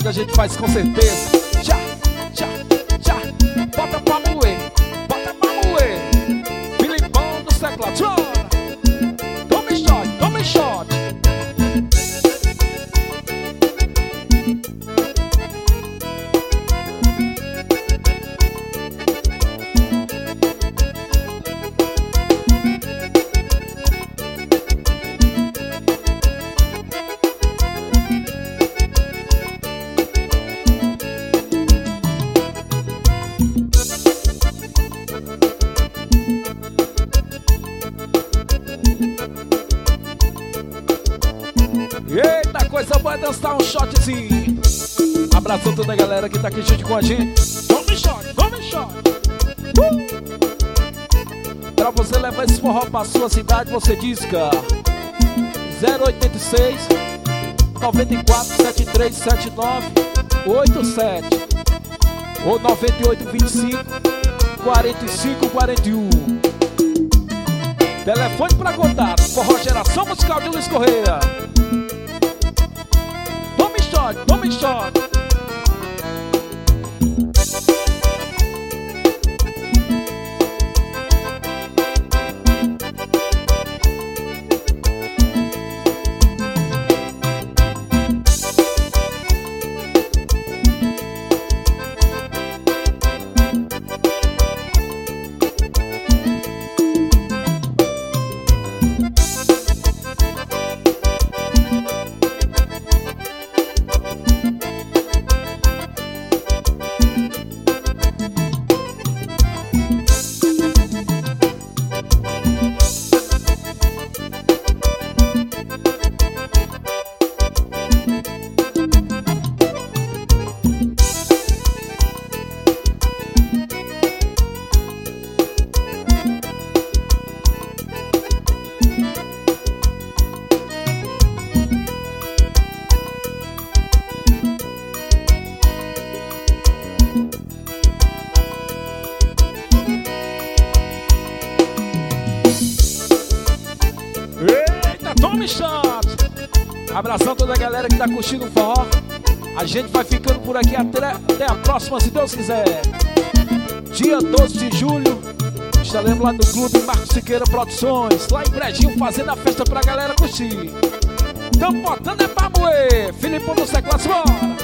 a gente faz com certeza. Já, já, já. Bota pra moer, bota pra moer. Filipão do teclados. Tome shot, tome shot. Eita, coisa boa é dançar um shotzinho. Abraço toda a galera que tá aqui junto com a gente. Tome shot, tome shot. Pra você levar esse forró pra sua cidade, você disca 086 94 73 79 87 ou 98 25 45 41. Telefone pra contato. Forró Geração Musical de Luiz Correia. Tome shot, tome shot. Eita, tome shot. Abração a toda a galera que tá curtindo o forró. A gente vai ficando por aqui até a próxima, se Deus quiser. Dia 12 de julho estaremos lá no Clube Marcos Siqueira Produções, lá em Brejinho, fazendo a festa pra galera curtir. Tamo botando é pra moer. Filipão do teclados, bora.